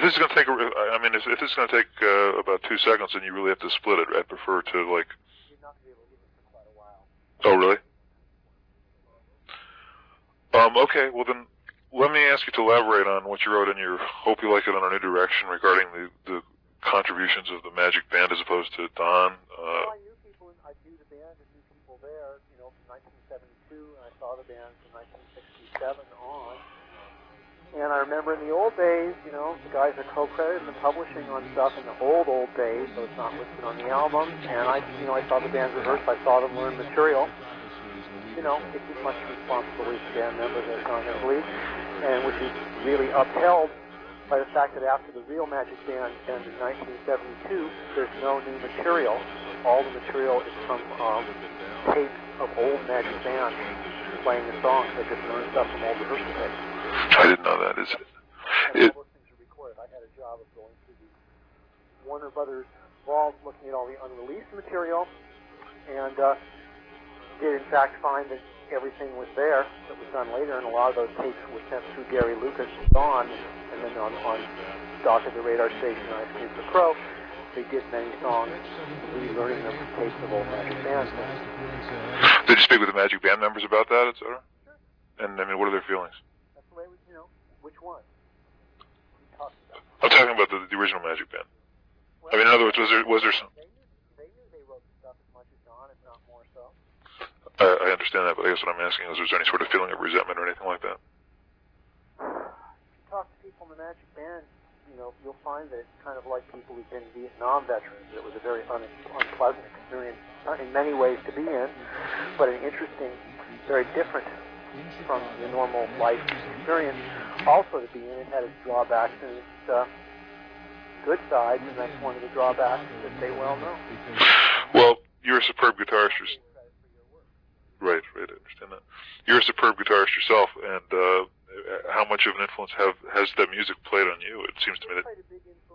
this is going to take, I mean, if this is going to take about 2 seconds, then you really have to split it. I'd prefer to, like... You're not going to be able to get this for quite a while. Oh, really? Okay, well then, let me ask you to elaborate on what you wrote in your Hope You Like It on a New Direction regarding the contributions of the Magic Band as opposed to Don. Well, I knew people, I knew the band and knew people there, you know, from 1972, and I saw the band from 1967 on. And I remember in the old days, you know, the guys are co-credited in publishing on stuff in the old days, so it's not listed on the album. And I saw the band rehearse, I saw them learn material. You know, it's as much responsibility as band members as on their belief, and which is really upheld by the fact that after the real Magic Band ended in 1972, there's no new material. All the material is from tapes of old Magic Band playing the songs. They just learned stuff from old rehearsal tapes. I didn't know that. All those things are recorded. I had a job of going through the Warner Brothers vault, looking at all the unreleased material, and did in fact find that everything was there that was done later, and a lot of those tapes were sent through Gary Lucas and Don, and then on Doc at the Radar Station, Ice Cream for Crow, they did many songs, relearning them from tapes of old Magic Band. Did you speak with the Magic Band members about that, etc.? Sure. And I mean, what are their feelings? That's the way we, you know, which one? I'm talking about the original Magic Band. Well, I mean, in other words, was there some... They knew they wrote the stuff as much as Don, if not more so. I understand that, but I guess what I'm asking is, was there any sort of feeling of resentment or anything like that? If you talk to people in the Magic Band, you know, you'll find that it's kind of like people who've been Vietnam veterans. It was a very unpleasant experience in many ways to be in, but an interesting, very different from the normal life experience. Also to be in, it had its drawbacks and its good sides, and that's one of the drawbacks that they well know. Well, you're a superb guitarist yourself. Right, I understand that. You're a superb guitarist yourself, and how much of an influence has that music played on you? It seems to me that...